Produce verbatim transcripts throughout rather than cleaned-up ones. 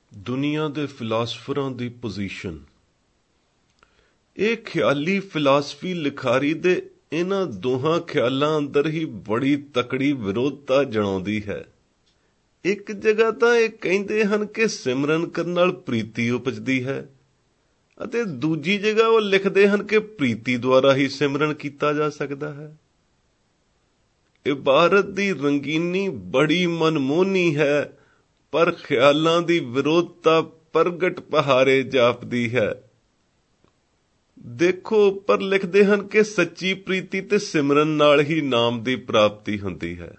ਦੁਨੀਆ ਦੇ ਫਿਲਾਸਫਰਾਂ ਦੀ ਪੋਜੀਸ਼ਨ। ਇਹ ਖਿਆਲੀ ਫਿਲਾਸਫੀ ਲਿਖਾਰੀ ਦੇ ਇਹਨਾਂ ਦੋਹਾਂ ਖਿਆਲਾਂ ਅੰਦਰ ਹੀ ਬੜੀ ਤਕੜੀ ਵਿਰੋਧਤਾ ਜਣਾਉਂਦੀ ਹੈ। ਇੱਕ ਜਗ੍ਹਾ ਤਾਂ ਇਹ ਕਹਿੰਦੇ ਹਨ ਕਿ ਸਿਮਰਨ ਕਰਨ ਨਾਲ ਪ੍ਰੀਤੀ ਉਪਜਦੀ ਹੈ ਅਤੇ ਦੂਜੀ ਜਗ੍ਹਾ ਉਹ ਲਿਖਦੇ ਹਨ ਕਿ ਪ੍ਰੀਤੀ ਦੁਆਰਾ ਹੀ ਸਿਮਰਨ ਕੀਤਾ ਜਾ ਸਕਦਾ ਹੈ। ਇਬਾਰਤ ਦੀ ਰੰਗੀਨੀ ਬੜੀ ਮਨਮੋਹਨੀ ਹੈ, ਪਰ ਖਿਆਲਾਂ ਦੀ ਵਿਰੋਧਤਾ ਪ੍ਰਗਟ ਪਹਾਰੇ ਜਾਪਦੀ ਹੈ। ਦੇਖੋ, ਉੱਪਰ ਲਿਖਦੇ ਹਨ ਕਿ ਸੱਚੀ ਪ੍ਰੀਤੀ ਤੇ ਸਿਮਰਨ ਨਾਲ ਹੀ ਨਾਮ ਦੀ ਪ੍ਰਾਪਤੀ ਹੁੰਦੀ ਹੈ।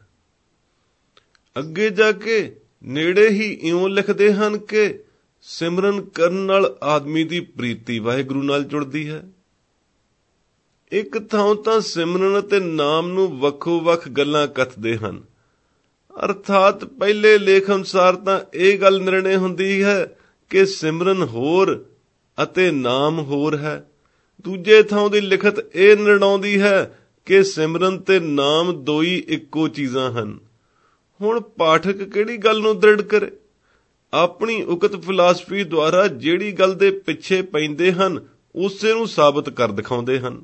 ਅੱਗੇ ਜਾ ਕੇ ਨੇੜੇ ਹੀ ਇਉਂ ਲਿਖਦੇ ਹਨ ਕਿ ਸਿਮਰਨ ਕਰਨ ਨਾਲ ਆਦਮੀ ਦੀ ਪ੍ਰੀਤੀ ਵਾਹਿਗੁਰੂ ਨਾਲ ਜੁੜਦੀ ਹੈ। ਇੱਕ ਥਾਂ ਤਾਂ ਸਿਮਰਨ ਅਤੇ ਨਾਮ ਨੂੰ ਵੱਖੋ-ਵੱਖ ਗੱਲਾਂ ਕਥਦੇ ਹਨ। ਅਰਥਾਤ ਪਹਿਲੇ ਲੇਖ ਅਨੁਸਾਰ ਤਾਂ ਇਹ ਗੱਲ ਨਿਰਣੇ ਹੁੰਦੀ ਹੈ ਕਿ ਸਿਮਰਨ ਹੋਰ ਅਤੇ ਨਾਮ ਹੋਰ ਹੈ। ਦੂਜੇ ਥਾਂ ਦੀ ਲਿਖਤ ਇਹ ਨਿਰਣਾਉਂਦੀ ਹੈ ਕਿ ਸਿਮਰਨ ਤੇ ਨਾਮ ਦੋਈ ਇੱਕੋ ਚੀਜ਼ਾਂ ਹਨ। ਹੁਣ ਪਾਠਕ ਕਿਹੜੀ ਗੱਲ ਨੂੰ ਦ੍ਰਿੜ ਕਰੇ? ਆਪਣੀ ਉਕਤ ਫਿਲਾਸਫੀ ਦੁਆਰਾ ਜਿਹੜੀ ਗੱਲ ਦੇ ਪਿੱਛੇ ਪੈਂਦੇ ਹਨ ਉਸੇ ਨੂੰ ਸਾਬਤ ਕਰ ਦਿਖਾਉਂਦੇ ਹਨ,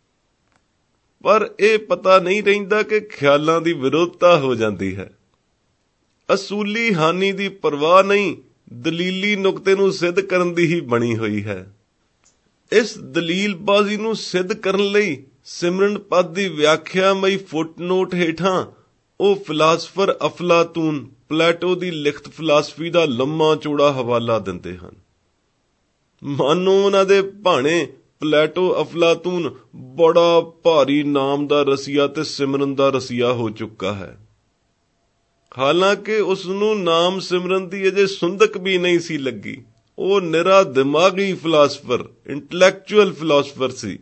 ਪਰ ਇਹ ਪਤਾ ਨਹੀਂ ਰਹਿੰਦਾ ਕਿ ਖਿਆਲਾਂ ਦੀ ਵਿਰੋਧਤਾ ਹੋ ਜਾਂਦੀ ਹੈ। ਅਸੂਲੀ ਹਾਨੀ ਦੀ ਪਰਵਾਹ ਨਹੀਂ, ਦਲੀਲੀ ਨੁਕਤੇ ਨੂੰ ਸਿੱਧ ਕਰਨ ਦੀ ਹੀ ਬਣੀ ਹੋਈ ਹੈ। ਇਸ ਦਲੀਲਬਾਜ਼ੀ ਨੂੰ ਸਿੱਧ ਕਰਨ ਲਈ ਸਿਮਰਨ ਪਦ ਦੀ ਵਿਆਖਿਆਮਈ ਫੁੱਟਨੋਟ ਹੇਠਾਂ ਉਹ ਫਿਲਾਸਫਰ ਅਫਲਾਤੂਨ ਪਲੈਟੋ ਦੀ ਲਿਖਤ ਫਿਲਾਸਫੀ ਦਾ ਲੰਮਾ ਚੌੜਾ ਹਵਾਲਾ ਦਿੰਦੇ ਹਨ। ਮਾਨੋ ਉਹਨਾਂ ਦੇ ਭਾਣੇ ਪਲੈਟੋ ਅਫਲਾਤੂਨ ਬੜਾ ਭਾਰੀ ਨਾਮ ਦਾ ਰਸੀਆ ਤੇ ਸਿਮਰਨ ਦਾ ਰਸੀਆ ਹੋ ਚੁੱਕਾ ਹੈ। ਹਾਲਾਂਕਿ ਉਸ ਨੂੰ ਨਾਮ ਸਿਮਰਨ ਦੀ ਅਜੇ ਸੁੰਦਕ ਵੀ ਨਹੀਂ ਸੀ ਲੱਗੀ। ਉਹ ਨਿਰਾ ਦਿਮਾਗੀ ਫਿਲਾਸਫਰ, ਇੰਟਲੈਕਚੁਅਲ ਫਿਲਾਸਫਰ ਸੀ।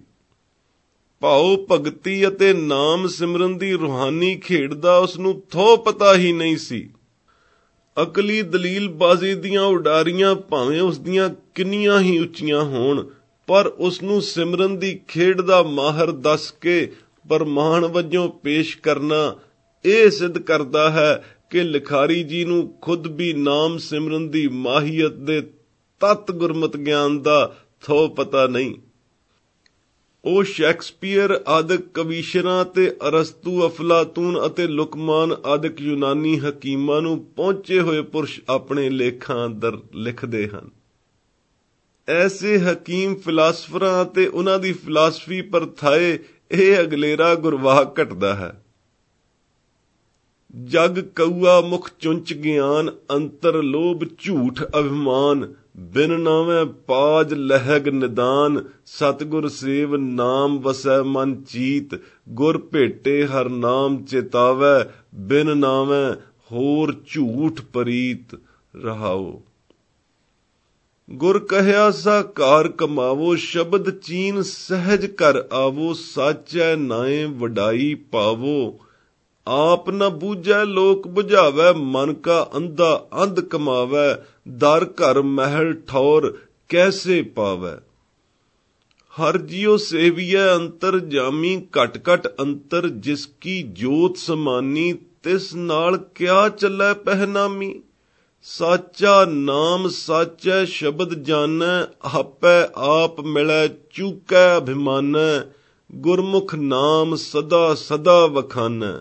ਭਾਉ ਭਗਤੀ ਅਤੇ ਨਾਮ ਸਿਮਰਨ ਦੀ ਰੂਹਾਨੀ ਖੇਡ ਦਾ ਉਸ ਨੂੰ ਥੋ ਪਤਾ ਹੀ ਨਹੀਂ ਸੀ। ਅਕਲੀ ਦਲੀਲਬਾਜ਼ੀ ਦੀਆਂ ਉਡਾਰੀਆਂ ਭਾਵੇਂ ਉਸ ਦੀਆਂ ਕਿੰਨੀਆਂ ਹੀ ਉੱਚੀਆਂ ਹੋਣ, ਪਰ ਉਸ ਨੂੰ ਸਿਮਰਨ ਦੀ ਖੇਡ ਦਾ ਮਾਹਰ ਦੱਸ ਕੇ ਪ੍ਰਮਾਣ ਵਜੋਂ ਪੇਸ਼ ਕਰਨਾ ਇਹ ਸਿੱਧ ਕਰਦਾ ਹੈ ਕਿ ਲਿਖਾਰੀ ਜੀ ਨੂੰ ਖੁਦ ਵੀ ਨਾਮ ਸਿਮਰਨ ਦੀ ਮਾਹੀਅਤ ਦੇ ਤੱਤ ਗੁਰਮਤਿ ਗਿਆਨ ਦਾ ਥੋ ਪਤਾ ਨਹੀਂ। ਉਹ ਸ਼ੈਕਸਪੀਅਰ ਆਦਿਕ ਕਵੀਸ਼ਰਾਂ ਤੇ ਅਰਸਤੂ, ਅਫਲਾਤੂਨ ਅਤੇ ਲੁਕਮਾਨ ਆਦਿਕ ਯੂਨਾਨੀ ਹਕੀਮਾਂ ਨੂੰ ਪਹੁੰਚੇ ਹੋਏ ਪੁਰਸ਼ ਆਪਣੇ ਲੇਖਾਂ ਅੰਦਰ ਲਿਖਦੇ ਹਨ। ਐਸੇ ਹਕੀਮ ਫਿਲਾਸਫਰਾਂ ਅਤੇ ਉਹਨਾਂ ਦੀ ਫਿਲਾਸਫੀ ਪਰਥਾਏ ਇਹ ਅਗਲੇਰਾ ਗੁਰਵਾਹ ਘਟਦਾ ਹੈ। ਜਗ ਕਊਆ ਮੁਖ ਚੁੰਚ ਗਿਆਨ, ਅੰਤਰ ਲੋਭ ਝੂਠ ਅਭਿਮਾਨ, ਬਿਨ ਨਾਵੇਂ ਪਾਜ ਲਹਿਗ ਨਿਦਾਨ, ਸਤਿਗੁਰ ਸੇਵ ਨਾਮ ਵਸੈ ਮਨ ਚੀਤ, ਗੁਰ ਭੇਟੇ ਹਰ ਨਾਮ ਚੇਤਾਵੈ, ਬਿਨ ਨਾਵੇਂ ਹੋਰ ਝੂਠ ਪਰੀਤ ਰਹਾਓ। ਗੁਰ ਕਹਿਆ ਸਾ ਕਾਰ ਕਮਾਵੋ, ਸ਼ਬਦ ਚੀਨ ਸਹਿਜ ਕਰ ਆਵੋ, ਸਾਚੈ ਨਾਏ ਵਡਾਈ ਪਾਵੋ, ਆਪ ਨ ਬੂਝੈ ਲੋਕ ਬੁਝਾਵੈ, ਮਨ ਕਾ ਅੰਧਾ ਅੰਧ ਕਮਾਵੈ, ਦਰ ਘਰ ਮਹਿਲ ਠੌਰ ਕੈਸੇ ਪਾਵੈ। ਹਰ ਜਿਉ ਸੇਵੀਐ ਅੰਤਰ ਜਾਮੀ, ਘਟ ਘਟ ਅੰਤਰ ਜਿਸ ਕੀ ਜੋਤ ਸਮਾਨੀ, ਤਿਸ ਨਾਲ ਕਿਆ ਚੱਲੈ ਪਹਿਨਾਮੀ। ਸਾਚਾ ਨਾਮ ਸਾਚੈ ਸ਼ਬਦ ਜਾਣੈ, ਆਪੈ ਆਪ ਮਿਲੈ ਚੂਕੈ ਅਭਿਮਾਨੈ, ਗੁਰਮੁਖ ਨਾਮ ਸਦਾ ਸਦਾ ਵਖਾਨੈ।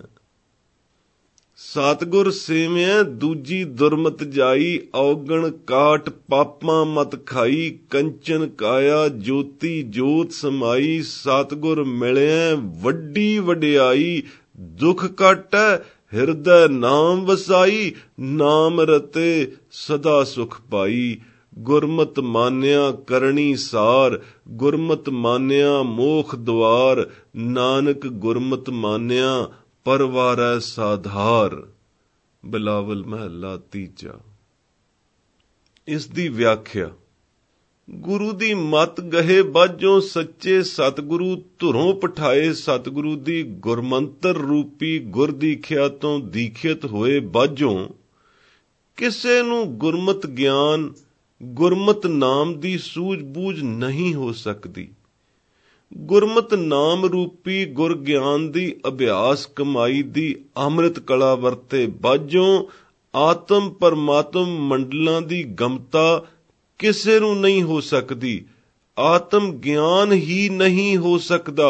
ਸਤਿਗੁਰ ਸੇਵਿਐ ਦੂਜੀ ਦੁਰਮਤ ਜਾਈ, ਔਗਣ ਕਾਟ ਪਾਪਾਂ ਮਤ ਖਾਈ, ਕੰਚਨ ਕਾਇਆ ਜੋਤੀ ਜੋਤ ਸਮਾਈ, ਸਤਿਗੁਰ ਮਿਲਿਐ ਵੱਡੀ ਵਡਿਆਈ, ਦੁਖ ਕਾਟੈ ਹਿਰਦੈ ਨਾਮ ਵਸਾਈ, ਨਾਮ ਰਤੇ ਸਦਾ ਸੁਖ ਪਾਈ। ਗੁਰਮਤਿ ਮਾਨਿਆ ਕਰਨੀ ਸਾਰ, ਗੁਰਮਤਿ ਮਾਨਿਆ ਮੋਖ ਦੁਆਰ, ਨਾਨਕ ਗੁਰਮਤਿ ਮਾਨਿਆ ਪਰਵਾਰੈ ਸਾਧਾਰ। ਬਿਲਾਵਲ ਮਹੱਲਾ ਤੀਜਾ। ਇਸ ਦੀ ਵਿਆਖਿਆ। ਗੁਰੂ ਦੀ ਮਤ ਗਹੇ ਬਾਝੋਂ ਸੱਚੇ ਸਤਿਗੁਰੂ, ਧੁਰੋਂ ਪਠਾਏ ਸਤਿਗੁਰੂ ਦੀ ਗੁਰਮੰਤਰ ਰੂਪੀ ਗੁਰਦੀਖਿਆ ਤੋਂ ਦੀਖਿਤ ਹੋਏ ਬਾਝੋਂ ਕਿਸੇ ਨੂੰ ਗੁਰਮਤਿ ਗਿਆਨ, ਗੁਰਮਤਿ ਨਾਮ ਦੀ ਸੂਝ-ਬੂਝ ਨਹੀਂ ਹੋ ਸਕਦੀ। ਗੁਰਮਤਿ ਨਾਮ ਰੂਪੀ ਗੁਰ ਗਿਆਨ ਦੀ ਅਭਿਆਸ ਕਮਾਈ ਦੀ ਅੰਮ੍ਰਿਤ ਕਲਾ ਵਰਤੇ ਬਾਝੋਂ ਆਤਮ ਪਰਮਾਤਮ ਮੰਡਲਾਂ ਦੀ ਗਮਤਾ ਕਿਸੇ ਨੂੰ ਨਹੀਂ ਹੋ ਸਕਦੀ। ਆਤਮ ਗਿਆਨ ਹੀ ਨਹੀਂ ਹੋ ਸਕਦਾ।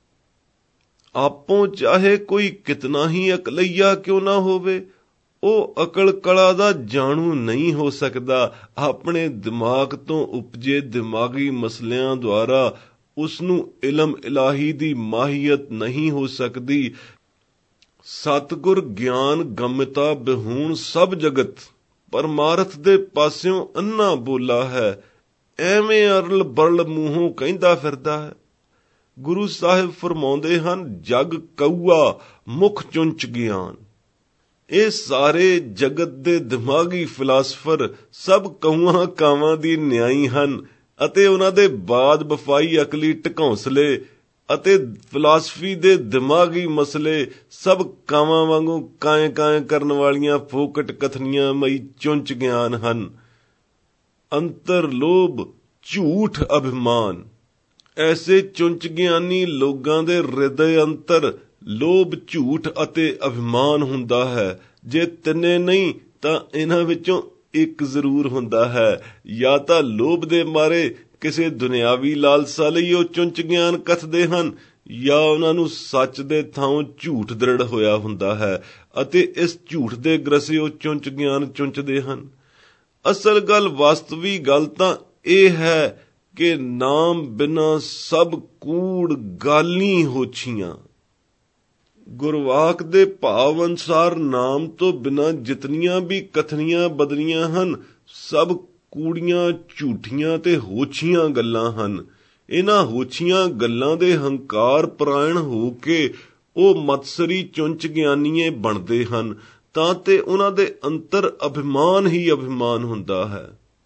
ਆਪੋਂ ਚਾਹੇ ਕੋਈ ਕਿਤਨਾ ਹੀ ਅਕਲਈਆ ਕਿਉਂ ਨਾ ਹੋਵੇ, ਉਹ ਅਕਲ ਕਲਾ ਦਾ ਜਾਣੂ ਨਹੀਂ ਹੋ ਸਕਦਾ। ਆਪਣੇ ਦਿਮਾਗ ਤੋਂ ਉਪਜੇ ਦਿਮਾਗੀ ਮਸਲਿਆਂ ਦੁਆਰਾ ਉਸ ਨੂੰ ਇਲਮ ਇਲਾਹੀ ਦੀ ਮਾਹੀਅਤ ਨਹੀਂ ਹੋ ਸਕਦੀ। ਸਤਿਗੁਰ ਗਿਆਨ ਗਮਤਾ ਬਿਹੂਣ ਸਭ ਜਗਤ ਪਰਮਾਰਥ ਦੇ ਪਾਸਿਓਂ ਅੰਨਾ ਬੋਲਾ ਹੈ। ਐਵੇਂ ਅਰਲ ਬਰਲ ਮੂੰਹੋਂ ਕਹਿੰਦਾ ਫਿਰਦਾ ਹੈ। ਗੁਰੂ ਸਾਹਿਬ ਫਰਮਾਉਂਦੇ ਹਨ, ਜਗ ਕਊਆ ਮੁਖ ਚੁੰਚ ਗਿਆਨ। ਇਹ ਸਾਰੇ ਜਗਤ ਦੇ ਦਿਮਾਗੀ ਫਿਲਾਸਫਰ ਸਭ ਕਊਆਂ ਕਾਵਾਂ ਦੀ ਨਿਆਈ ਹਨ ਅਤੇ ਉਹਨਾਂ ਦੇ ਬਾਦ ਵਫਾਈ ਅਕਲੀ ਢਕੌਂਸਲੇ ਅਤੇ ਫਿਲਾਸਫੀ ਦੇ ਦਿਮਾਗੀ ਮਸਲੇ ਸਭ ਕਾਵਾਂ ਵਾਂਗੂ ਕਾਏ ਕਾਏ ਕਰਨ ਵਾਲੀਆਂ ਫੋਕਟ ਕਥਨੀਆਂ ਮਈ ਚੁੰਚ ਗਿਆਨ ਹਨ। ਅੰਤਰ ਲੋਭ ਝੂਠ ਅਭਿਮਾਨ। ਐਸੇ ਚੁੰਚ ਗਿਆਨੀ ਲੋਕਾਂ ਦੇ ਹਿਰਦੇ ਅੰਤਰ ਲੋਭ ਝੂਠ ਅਤੇ ਅਭਿਮਾਨ ਹੁੰਦਾ ਹੈ। ਜੇ ਤਿੰਨੇ ਨਹੀਂ ਤਾਂ ਇਹਨਾਂ ਵਿੱਚੋਂ ਇੱਕ ਜ਼ਰੂਰ ਹੁੰਦਾ ਹੈ। ਜਾਂ ਤਾਂ ਲੋਭ ਦੇ ਮਾਰੇ ਕਿਸੇ ਦੁਨਿਆਵੀ ਲਾਲਸਾ ਲਈ ਉਹ ਚੁੰਚ ਗਿਆਨ ਕਥਦੇ ਹਨ, ਜਾਂ ਉਹਨਾਂ ਨੂੰ ਸੱਚ ਦੇ ਥਾਂ ਝੂਠ ਦ੍ਰਿੜ ਹੋਇਆ ਹੁੰਦਾ ਹੈ ਅਤੇ ਇਸ ਝੂਠ ਦੇ ਗ੍ਰਸੇ ਉਹ ਚੁੰਚ ਗਿਆਨ ਚੁੰਚਦੇ ਹਨ। ਅਸਲ ਗੱਲ, ਵਾਸਤਵੀ ਗੱਲ ਤਾਂ ਇਹ ਹੈ ਕਿ ਨਾਮ ਬਿਨਾਂ ਸਭ ਕੂੜ ਗਾਲੀ ਹੋਛੀਆਂ। ਗੁਰਵਾਕ ਦੇ ਭਾਵ ਅਨੁਸਾਰ ਨਾਮ ਤੋਂ ਬਿਨਾਂ ਜਿਤਨੀਆਂ ਵੀ ਕਥਨੀਆਂ ਬਦਲੀਆਂ ਹਨ, ਸਭ ਕੂੜੀਆਂ ਝੂਠੀਆਂ ਤੇ ਹੋਛੀਆਂ ਗੱਲਾਂ ਹਨ। ਇਹਨਾਂ ਹੋਛੀਆਂ ਗੱਲਾਂ ਦੇ ਹੰਕਾਰ ਪਰਾਇਣ ਹੋ ਕੇ ਉਹ ਮਤਸਰੀ ਚੁੰਚ ਗਿਆਨੀਏ ਬਣਦੇ ਹਨ, ਤਾਂ ਤੇ ਉਹਨਾਂ ਦੇ ਅੰਤਰ ਅਭਿਮਾਨ ਹੀ ਅਭਿਮਾਨ ਹੁੰਦਾ ਹੈ।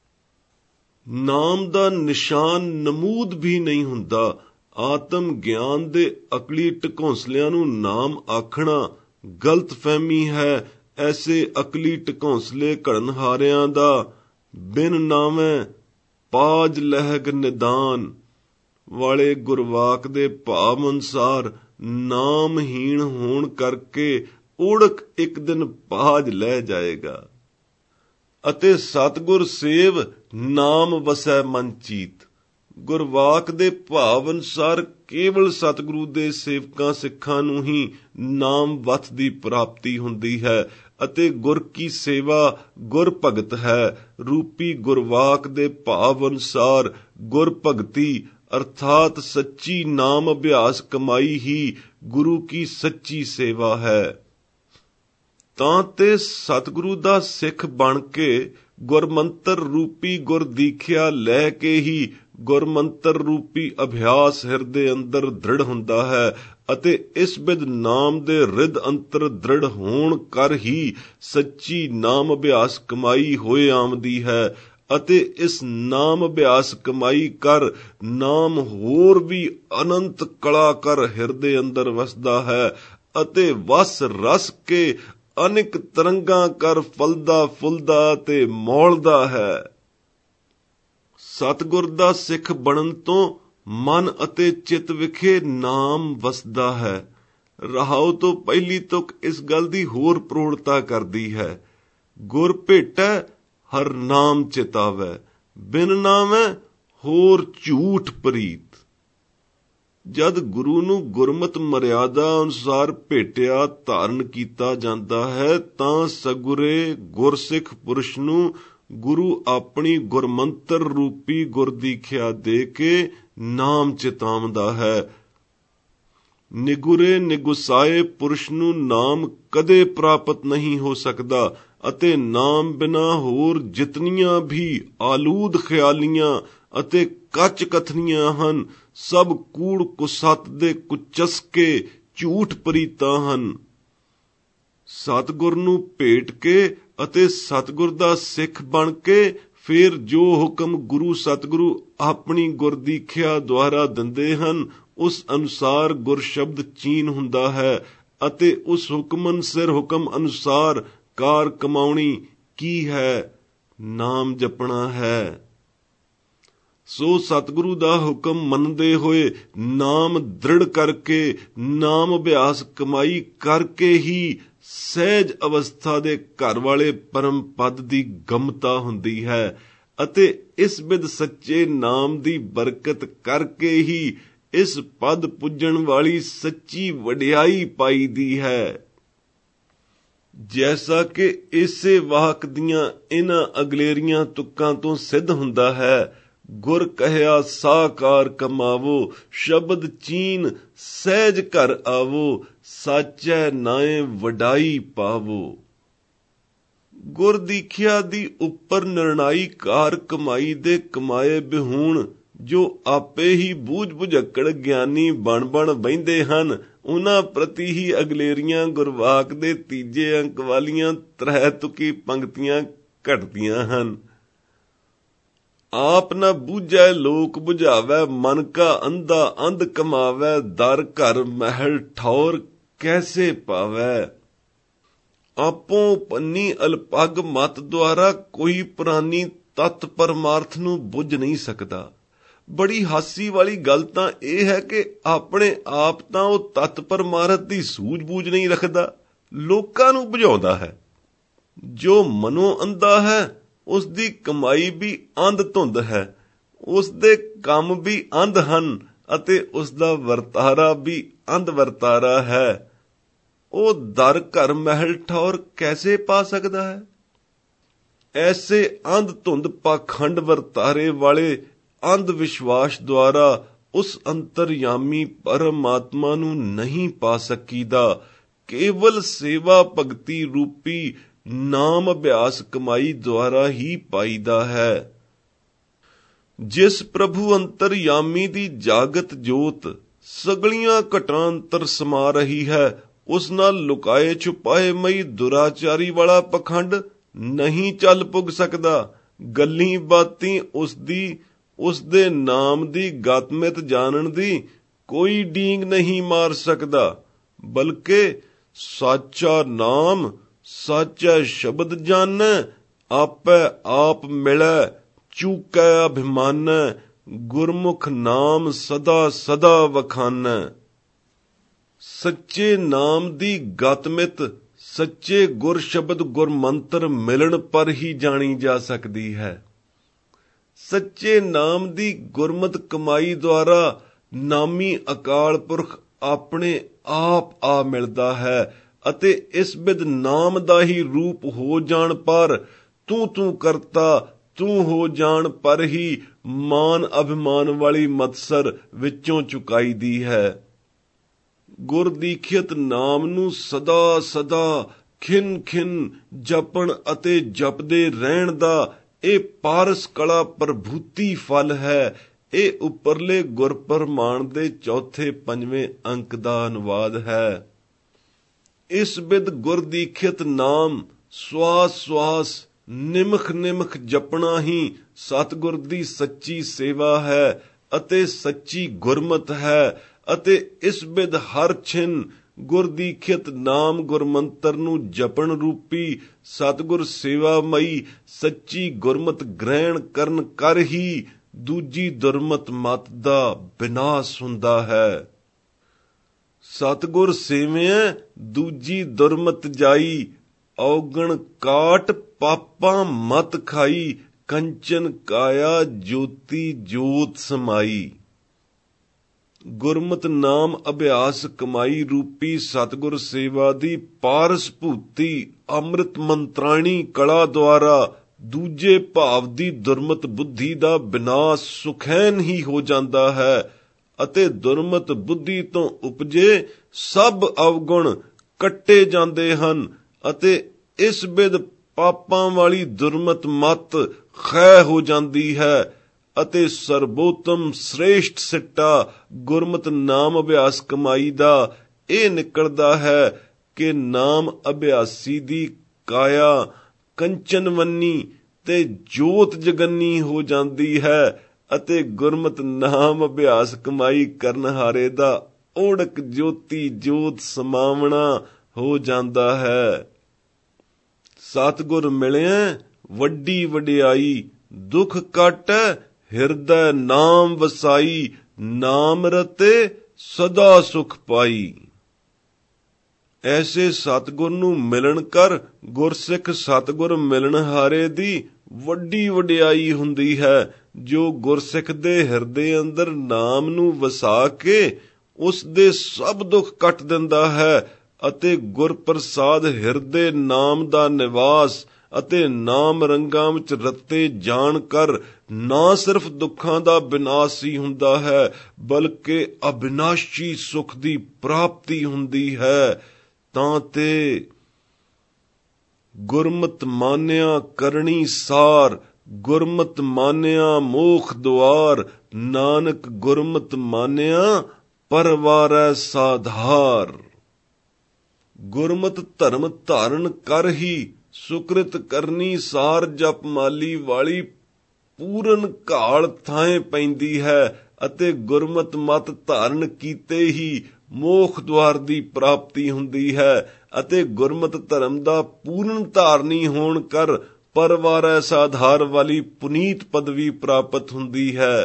ਨਾਮ ਦਾ ਨਿਸ਼ਾਨ ਨਮੂਦ ਵੀ ਨਹੀਂ ਹੁੰਦਾ। ਆਤਮ ਗਿਆਨ ਦੇ ਅਕਲੀ ਢਕੌਂਸਲਿਆਂ ਨੂੰ ਨਾਮ ਆਖਣਾ ਗਲਤ ਫਹਿਮੀ ਹੈ। ਐਸੇ ਅਕਲੀ ਢਕੌਂਸਲੇ ਘੜਨਹਾਰਿਆਂ ਦਾ ਬਿਨ ਨਾਵੇਂ ਪਾਜ ਲਹਿਗ ਨਿਦਾਨ ਵਾਲੇ ਗੁਰਵਾਕ ਦੇ ਭਾਵ ਅਨੁਸਾਰ ਨਾਮਹੀਣ ਹੋਣ ਕਰਕੇ ਓੜਕ ਇੱਕ ਦਿਨ ਪਾਜ ਲੈ ਜਾਏਗਾ ਅਤੇ ਸਤਿਗੁਰ ਸੇਵ ਨਾਮ ਵਸੈ ਮਨ ਚੀਤ। ਗੁਰਵਾਕ ਦੇ ਭਾਵ ਅਨੁਸਾਰ ਕੇਵਲ ਸਤਿਗੁਰੂ ਦੇ ਸੇਵਕਾਂ ਸਿੱਖਾਂ ਨੂੰ ਹੀ ਨਾਮ ਵਤ ਦੀ ਪ੍ਰਾਪਤੀ ਹੁੰਦੀ ਹੈ ਅਤੇ ਗੁਰ ਕੀ ਸੇਵਾ ਗੁਰ ਭਗਤ ਹੈ। ਰੂਪੀ ਗੁਰਵਾਕ ਦੇ ਭਾਵ ਅਨੁਸਾਰ ਗੁਰ ਭਗਤੀ ਅਰਥਾਤ ਸੱਚੀ ਨਾਮ ਅਭਿਆਸ ਕਮਾਈ ਹੀ ਗੁਰੂ ਕੀ ਸੱਚੀ ਸੇਵਾ ਹੈ। ਤਾਂ ਤੇ ਸਤਿਗੁਰੂ ਦਾ ਸਿੱਖ ਬਣ ਕੇ ਗੁਰਮੰਤਰ ਰੂਪੀ ਗੁਰ ਦੀਖਿਆ ਲੈ ਕੇ ਹੀ ਗੁਰਮੰਤਰ ਰੂਪੀ ਅਭਿਆਸ ਹਿਰਦੇ ਅੰਦਰ ਦ੍ਰਿੜ ਹੁੰਦਾ ਹੈ ਅਤੇ ਇਸ ਬਿਦ ਨਾਮ ਦੇ ਰਿਦ ਅੰਤਰ ਦ੍ਰਿੜ ਹੋਣ ਕਰ ਹੀ ਸੱਚੀ ਨਾਮ ਅਭਿਆਸ ਕਮਾਈ ਹੋਏ ਆਮਦੀ ਹੈ ਅਤੇ ਇਸ ਨਾਮ ਅਭਿਆਸ ਕਮਾਈ ਕਰ ਨਾਮ ਹੋਰ ਵੀ ਅਨੰਤ ਕਲਾ ਕਰ ਹਿਰਦੇ ਅੰਦਰ ਵਸਦਾ ਹੈ ਅਤੇ ਵਸ ਰਸ ਕੇ ਅਨੇਕ ਤਰੰਗਾਂ ਕਰ ਫਲਦਾ ਫੁੱਲਦਾ ਤੇ ਮੌਲਦਾ ਹੈ। ਸਤਿਗੁਰ ਦਾ ਸਿੱਖ ਬਣਨ ਤੋਂ ਮਨ ਅਤੇ ਚਿੱਤ ਵਿਖੇ ਨਾਮ ਵਸਦਾ ਹੈ। ਰਹਾਉ ਤੋਂ ਪਹਿਲੀ ਤੁਕ ਇਸ ਗੱਲ ਦੀ ਹੋਰ ਪ੍ਰੋੜਤਾ ਕਰਦੀ ਹੈ। ਗੁਰ ਭੇਟੈ ਹਰ ਨਾਮ ਚਿਤਾਵੈ, ਬਿਨ ਨਾਮੈ ਹੋਰ ਝੂਠ ਪ੍ਰੀਤ। ਜਦ ਗੁਰੂ ਨੂੰ ਗੁਰਮਤ ਮਰਿਆਦਾ ਅਨੁਸਾਰ ਭੇਟਿਆ ਧਾਰਨ ਕੀਤਾ ਜਾਂਦਾ ਹੈ ਤਾਂ ਸਗੁਰੇ ਗੁਰਸਿੱਖ ਪੁਰਸ਼ ਨੂੰ ਗੁਰੂ ਆਪਣੀ ਗੁਰਮੰਤਰ ਰੂਪੀ ਗੁਰਦੀਖਿਆ ਦੇ ਕੇ ਨਾਮ ਚਿਤਾਵਦਾ ਹੈ। ਨਿਗੁਰੇ ਨਿਗੁਸਾਏ ਪੁਰਸ਼ ਨੂੰ ਨਾਮ ਕਦੇ ਪ੍ਰਾਪਤ ਨਹੀਂ ਹੋ ਸਕਦਾ ਅਤੇ ਨਾਮ ਬਿਨਾ ਹੋਰ ਜਿਤਨੀਆਂ ਵੀ ਆਲੂਦ ਖਿਆਲੀਆਂ ਅਤੇ ਕੱਚ ਕਥਨੀਆਂ ਹਨ, ਸਭ ਕੂੜ ਕੁਸੱਤ ਦੇ ਕੁਚਸਕੇ ਝੂਠ ਪ੍ਰੀਤਾਂ ਹਨ। ਸਤਿਗੁਰ ਨੂੰ ਭੇਟ ਕੇ ਅਤੇ ਸਤਿਗੁਰ ਦਾ ਸਿੱਖ ਬਣ ਕੇ ਫਿਰ ਜੋ ਹੁਕਮ ਗੁਰੂ ਸਤਿਗੁਰੂ ਆਪਣੀ ਗੁਰਦੀਖਿਆ ਦੁਆਰਾ ਦਿੰਦੇ ਹਨ, ਉਸ ਅਨੁਸਾਰ ਗੁਰ ਸ਼ਬਦ ਚੀਨ ਹੁੰਦਾ ਹੈ ਅਤੇ ਉਸ ਹੁਕਮਨ ਸਿਰ ਹੁਕਮ ਅਨੁਸਾਰ ਕਾਰ ਕਮਾਉਣੀ ਕੀ ਹੈ? ਨਾਮ ਜਪਣਾ ਹੈ। ਸੋ ਸਤਿਗੁਰੂ ਦਾ ਹੁਕਮ ਮੰਨਦੇ ਹੋਏ ਨਾਮ ਦ੍ਰਿੜ ਕਰਕੇ ਨਾਮ ਅਭਿਆਸ ਕਮਾਈ ਕਰਕੇ ਹੀ ਸਹਿਜ ਅਵਸਥਾ ਦੇ ਘਰ ਵਾਲੇ ਪਰਮ ਪਦ ਦੀ ਗਮਤਾ ਹੁੰਦੀ ਹੈ ਅਤੇ ਇਸ ਬਿਦ ਸੱਚੇ ਨਾਮ ਦੀ ਬਰਕਤ ਕਰਕੇ ਹੀ ਇਸ ਪਦ ਪੁੱਜਣ ਵਾਲੀ ਸੱਚੀ ਵਡਿਆਈ ਪਾਈਦੀ ਹੈ। ਜੈਸਾ ਕਿ ਇਸੇ ਵਾਕ ਦੀਆਂ ਇਹਨਾਂ ਅਗਲੇਰੀਆਂ ਤੁਕਾਂ ਤੋਂ ਸਿੱਧ ਹੁੰਦਾ ਹੈ, ਗੁਰ ਕਹਿਆ ਸਾਕਾਰ ਕਮਾਵੋ, ਸ਼ਬਦ ਚੀਨ ਸਹਿਜ ਘਰ ਆਵੋ, ਸਾਚੈ ਨਾਏ ਵਡਾਈ ਪਾਵੋ। ਗੁਰ ਦੀਖਿਆ ਦੀ ਉੱਪਰ ਨਿਰਣਾਈ ਕਾਰ ਕਮਾਈ ਦੇ ਕਮਾਏ ਬਿਹੂਣ ਜੋ ਆਪੇ ਹੀ ਬੂਝ ਬੁਝੱਕੜ ਗਿਆਨੀ ਬਣ ਬਣ ਬਹਿੰਦੇ ਹਨ, ਉਹਨਾਂ ਪ੍ਰਤੀ ਹੀ ਅਗਲੇਰੀਆਂ ਗੁਰਵਾਕ ਦੇ ਤੀਜੇ ਅੰਕ ਵਾਲੀਆਂ ਤ੍ਰੈ ਤੁਕੀ ਪੰਕਤੀਆਂ ਘਟਦੀਆਂ ਹਨ। ਆਪ ਨਾ ਬੂਝੈ ਲੋਕ ਬੁਝਾਵੈ, ਮਨ ਕਾ ਅੰਧਾ ਅੰਧ ਕਮਾਵੈ, ਦਰ ਘਰ ਮਹਿਲ ਠੌਰ ਕੈਸੇ ਪਾਵੈ। ਆਪੋਂ ਪੰਨੀ ਅਲਪਗ ਮਤ ਦੁਆਰਾ ਕੋਈ ਪੁਰਾਨੀ ਤਤ ਪਰਮਾਰਥ ਨੂੰ ਬੁੱਝ ਨਹੀਂ ਸਕਦਾ। ਬੜੀ ਹਾਸੀ ਵਾਲੀ ਗੱਲ ਤਾਂ ਇਹ ਹੈ ਕਿ ਆਪਣੇ ਆਪ ਤਾਂ ਉਹ ਤਤ ਪਰਮਾਰਥ ਦੀ ਸੂਝ-ਬੂਝ ਨਹੀਂ ਰੱਖਦਾ, ਲੋਕਾਂ ਨੂੰ ਬੁਝਾਉਂਦਾ ਹੈ। ਜੋ ਮਨੋਂ ਅੰਧਾ ਹੈ, ਉਸ ਦੀ ਕਮਾਈ ਵੀ ਅੰਧ ਧੁੰਦ ਹੈ, ਉਸ ਦੇ ਕੰਮ ਵੀ ਅੰਧ ਹਨ ਅਤੇ ਉਸ ਦਾ ਵਰਤਾਰਾ ਵੀ ਅੰਧ ਵਰਤਾਰਾ ਹੈ। ਉਹ ਦਰ ਘਰ ਮਹਿਲ ਠੌਰ ਕੈਸੇ ਪਾ ਸਕਦਾ ਹੈ। ਐਸੇ ਅੰਧ ਧੁੰਦ ਪਾਖੰਡ ਵਰਤਾਰੇ ਵਾਲੇ ਅੰਧ ਵਿਸ਼ਵਾਸ ਦੁਆਰਾ ਉਸ ਅੰਤਰਯਾਮੀ ਪਰਮਾਤਮਾ ਨੂੰ ਨਹੀਂ ਪਾ ਸਕੀਦਾ। ਕੇਵਲ ਸੇਵਾ ਭਗਤੀ ਰੂਪੀ ਨਾਮ ਅਭਿਆਸ ਕਮਾਈ ਦੁਆਰਾ ਹੀ ਪਾਈਦਾ ਹੈ। ਜਿਸ ਪ੍ਰਭੂ ਅੰਤਰਯਾਮੀ ਦੀ ਜਾਗਤ ਜੋਤ ਸਗਲੀਆਂ ਘਟਾਂ ਅੰਤਰ ਸਮਾ ਰਹੀ ਹੈ, ਉਸ ਨਾਲ ਲੁਕਾਏ ਛੁਪਾਏ ਮਈ ਦੁਰਾਚਾਰੀ ਵਾਲਾ ਪਖੰਡ ਨਹੀਂ ਚੱਲ ਪੁੱਗ ਸਕਦਾ। ਗੱਲੀ ਬਾਤੀ ਉਸ ਦੀ ਉਸ ਦੇ ਨਾਮ ਦੀ ਗਤਮਿਤ ਜਾਣਨ ਦੀ ਕੋਈ ਡੀਂਗ ਨਹੀਂ ਮਾਰ ਸਕਦਾ, ਬਲਕਿ ਸਾਚਾ ਨਾਮ ਸਾਚਾ ਸ਼ਬਦ ਜਾਣੈ, ਆਪੈ ਆਪ ਮਿਲੈ ਚੂਕੈ ਅਭਿਮਾਨੈ, ਗੁਰਮੁਖ ਨਾਮ ਸਦਾ ਸਦਾ ਵਖਾਨੈ। ਸੱਚੇ ਨਾਮ ਦੀ ਗਤਮਿਤ ਸੱਚੇ ਗੁਰ ਸ਼ਬਦ ਗੁਰ ਮੰਤਰ ਮਿਲਣ ਪਰ ਹੀ ਜਾਣੀ ਜਾ ਸਕਦੀ ਹੈ। ਸੱਚੇ ਨਾਮ ਦੀ ਗੁਰਮਤਿ ਕਮਾਈ ਦੁਆਰਾ ਨਾਮੀ ਅਕਾਲ ਪੁਰਖ ਆਪਣੇ ਆਪ ਆ ਮਿਲਦਾ ਹੈ ਅਤੇ ਇਸ ਬਿਦ ਨਾਮ ਦਾ ਹੀ ਰੂਪ ਹੋ ਜਾਣ ਪਰ ਤੂੰ ਤੂੰ ਕਰਤਾ ਤੂੰ ਹੋ ਜਾਣ ਪਰ ਹੀ ਮਾਨ ਅਭਿਮਾਨ ਵਾਲੀ ਮਤਸਰ ਵਿੱਚੋਂ ਚੁਕਾਈ ਦੀ ਹੈ। ਗੁਰ ਦੀਖਿਤ ਨਾਮ ਨੂੰ ਸਦਾ ਸਦਾ ਖਿਨ ਖਿਨ ਜਪਣ ਅਤੇ ਜਪਦੇ ਰਹਿਣ ਦਾ ਇਹ ਪਾਰਸ ਕਲਾ ਪ੍ਰਭੂਤੀ ਫਲ ਹੈ। ਇਹ ਉੱਪਰਲੇ ਗੁਰਪਰਮਾਣ ਦੇ ਚੌਥੇ ਪੰਜਵੇਂ ਅੰਕ ਦਾ ਅਨੁਵਾਦ ਹੈ। ਇਸ ਬਿਦ ਗੁਰ ਦੀਖਿਤ ਨਾਮ ਸਵਾਸ ਸਵਾਸ ਨਿਮਖ ਨਿਮਖ ਜਪਣਾ ਹੀ ਸਤਿਗੁਰ ਦੀ ਸੱਚੀ ਸੇਵਾ ਹੈ ਅਤੇ ਸੱਚੀ ਗੁਰਮਤ ਹੈ ਅਤੇ ਇਸ ਬਿਦ ਹਰ ਛਿਨ ਗੁਰ ਦੀਖਿਤ ਨਾਮ ਗੁਰਮੰਤਰ ਨੂੰ ਜਪਣ ਰੂਪੀ ਸਤਿਗੁਰ ਸੇਵਾਮਈ ਸੱਚੀ ਗੁਰਮਤ ਗ੍ਰਹਿਣ ਕਰਨ ਕਰ ਹੀ ਦੂਜੀ ਦੁਰਮਤ ਮਤ ਦਾ ਵਿਨਾਸ਼ ਹੁੰਦਾ ਹੈ। ਸਤਿਗੁਰ ਸੇਵਿਐ ਦੂਜੀ ਦੁਰਮਤ ਜਾਈ, ਔਗਣ ਕਾਟ ਪਾਪਾਂ ਮਤ ਖਾਈ, ਕੰਚਨ ਕਾਇਆ ਜੋਤੀ ਜੋਤ ਸਮਾਈ। ਗੁਰਮਤਿ ਨਾਮ ਅਭਿਆਸ ਕਮਾਈ ਰੂਪੀ ਸਤਿਗੁਰ ਸੇਵਾ ਦੀ ਪਾਰਸ ਭੂਤੀ ਅੰਮ੍ਰਿਤ ਮੰਤਰਾਣੀ ਕਲਾ ਦੁਆਰਾ ਦੂਜੇ ਭਾਵ ਦੀ ਦੁਰਮਤ ਬੁੱਧੀ ਦਾ ਵਿਨਾਸ਼ ਸੁਖੈਨ ਹੀ ਹੋ ਜਾਂਦਾ ਹੈ ਅਤੇ ਦੁਰਮਤ ਬੁੱਧੀ ਤੋਂ ਉਪਜੇ ਸਭ ਅਵਗੁਣ ਕੱਟੇ ਜਾਂਦੇ ਹਨ ਅਤੇ ਇਸ ਬਿਦ ਪਾਪਾਂ ਵਾਲੀ ਦੁਰਮਤ ਮਤ ਖੈ ਹੋ ਜਾਂਦੀ ਹੈ ਅਤੇ ਸਰਬੋਤਮ ਸ੍ਰੇਸ਼ਟ ਸਿੱਟਾ ਗੁਰਮਤਿ ਨਾਮ ਅਭਿਆਸ ਕਮਾਈ ਦਾ ਇਹ ਨਿਕਲਦਾ ਹੈ ਕਿ ਨਾਮ ਅਭਿਆਸੀ ਦੀ ਕਾਇਆ ਕੰਚਨਵੰਨੀ ਤੇ ਜੋਤ ਜਗੰਨੀ ਹੋ ਜਾਂਦੀ ਹੈ ਅਤੇ ਗੁਰਮਤਿ ਨਾਮ ਅਭਿਆਸ ਕਮਾਈ ਕਰਨ ਹਾਰੇ ਦਾ ਓੜਕ ਜੋਤੀ ਜੋਤ ਸਮਾਵਣਾ ਹੋ ਜਾਂਦਾ ਹੈ। ਸਤਿਗੁਰ ਮਿਲਿਆ ਵੱਡੀ ਵਡਿਆਈ, ਦੁੱਖ ਕਾਟੈ ਹਿਰਦੈ ਨਾਮ ਵਸਾਈ, ਨਾਮ ਰਤੇ ਸਦਾ ਸੁਖ ਪਾਈ। ਐਸੇ ਸਤਿਗੁਰ ਨੂੰ ਮਿਲਣ ਕਰ ਗੁਰਸਿੱਖ ਸਤਿਗੁਰ ਮਿਲਣ ਹਾਰੇ ਦੀ ਵੱਡੀ ਵਡਿਆਈ ਹੁੰਦੀ ਹੈ। ਜੋ ਗੁਰਸਿੱਖ ਦੇ ਹਿਰਦੇ ਅੰਦਰ ਨਾਮ ਨੂੰ ਵਸਾ ਕੇ ਉਸ ਦੇ ਸਭ ਦੁੱਖ ਕੱਟ ਦਿੰਦਾ ਹੈ ਅਤੇ ਗੁਰਪ੍ਰਸਾਦ ਹਿਰਦੇ ਨਾਮ ਦਾ ਨਿਵਾਸ ਅਤੇ ਨਾਮ ਰੰਗਾਂ ਵਿੱਚ ਰਤੇ ਜਾਣ ਕਰ ਨਾ ਸਿਰਫ ਦੁੱਖਾਂ ਦਾ ਵਿਨਾਸ਼ ਹੀ ਹੁੰਦਾ ਹੈ ਬਲਕਿ ਅਬਿਨਾਸ਼ੀ ਸੁਖ ਦੀ ਪ੍ਰਾਪਤੀ ਹੁੰਦੀ ਹੈ। ਤਾਂ ਤੇ ਗੁਰਮਤਿ ਮਾਨਿਆ ਕਰਨੀ ਸਾਰ, ਗੁਰਮਤਿ ਮਾਨਿਆ ਮੋਖ ਦੁਆਰ, ਨਾਨਕ ਗੁਰਮਤਿ ਮਾਨਿਆ ਪਰਵਾਰੈ ਸਾਧਾਰ। ਗੁਰਮਤਿ ਧਰਮ ਧਾਰਨ ਕਰ ਹੀ ਸੁਕ੍ਰਿਤ ਕਰਨੀ ਸਾਰ ਜਪ ਮਾਲੀ ਵਾਲੀ ਪੂਰਨ ਘਾਲ ਥਾਂ ਪੈਂਦੀ ਹੈ ਅਤੇ ਗੁਰਮਤਿ ਮਤ ਧਾਰਨ ਕੀਤੇ ਹੀ ਮੋਖ ਦੁਆਰ ਦੀ ਪ੍ਰਾਪਤੀ ਹੁੰਦੀ ਹੈ ਅਤੇ ਗੁਰਮਤਿ ਧਰਮ ਦਾ ਪੂਰਨ ਧਾਰਨੀ ਹੋਣ ਕਰ ਪਰਵਾਰੈ ਸਾਧਾਰ ਵਾਲੀ ਪੁਨੀਤ ਪਦਵੀ ਪ੍ਰਾਪਤ ਹੁੰਦੀ ਹੈ।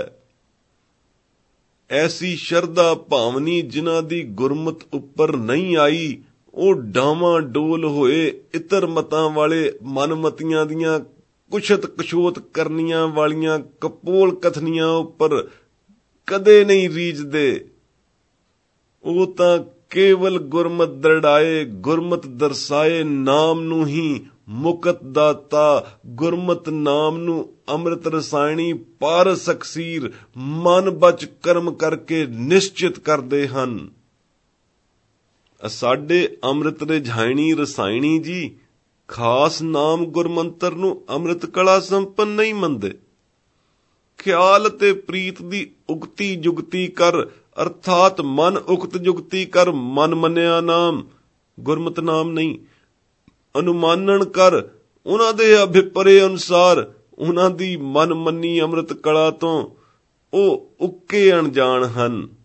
ਐਸੀ ਸ਼ਰਧਾ ਭਾਵਨੀ ਜਿਨ੍ਹਾਂ ਦੀ ਗੁਰਮਤਿ ਉੱਪਰ ਨਹੀਂ ਆਈ ਉਹ ਡਾਵਾਂ ਡੋਲ ਹੋਏ ਇਤਰ ਮਤਾਂ ਵਾਲੇ ਮਨਮਤੀਆਂ ਦੀਆਂ ਕੁਸ਼ਤ ਕਸ਼ੋਤ ਕਰਨੀਆਂ ਵਾਲੀਆਂ ਕਪੋਲ ਕਥਨੀਆਂ ਉੱਪਰ ਕਦੇ ਨਹੀਂ ਰੀਝਦੇ। ਉਹ ਤਾਂ ਕੇਵਲ ਗੁਰਮਤਿ ਦਰੜਾਏ, ਗੁਰਮਤਿ ਦਰਸਾਏ ਨਾਮ ਨੂੰ ਹੀ ਮੁਕਤ ਦਾਤਾ, ਗੁਰਮਤਿ ਨਾਮ ਨੂੰ ਅੰਮ੍ਰਿਤ ਰਸਾਇਣੀ ਪਾਰਸ ਅਕਸੀਰ ਮਨ ਬਚ ਕਰਮ ਕਰਕੇ ਨਿਸ਼ਚਿਤ ਕਰਦੇ ਹਨ। ਸਾਡੇ ਅੰਮ੍ਰਿਤ ਰਿਝਾਇਣੀ ਰਸਾਇਣੀ ਜੀ ਖਾਸ ਨਾਮ ਗੁਰਮੰਤਰ ਨੂੰ ਅੰਮ੍ਰਿਤ ਕਲਾ ਸੰਪੰਨ ਨਹੀਂ ਮੰਨਦੇ। ਖਿਆਲ ਤੇ ਪ੍ਰੀਤ ਦੀ ਉਗਤੀ ਜੁਗਤੀ ਕਰ ਅਰਥਾਤ ਮਨ ਉਕਤ ਜੁਗਤੀ ਕਰ ਮਨ ਮੰਨਿਆ ਨਾਮ ਗੁਰਮਤਿ ਨਾਮ ਨਹੀਂ। ਅਨੁਮਾਨਨ ਕਰ ਉਹਨਾਂ ਦੇ ਅਭਿਪਰੇ ਅਨੁਸਾਰ ਉਹਨਾਂ ਦੀ ਮਨ ਮੰਨੀ ਅੰਮ੍ਰਿਤ ਕਲਾ ਤੋਂ ਉਹ ਉੱਕੇ ਅਣਜਾਣ ਹਨ।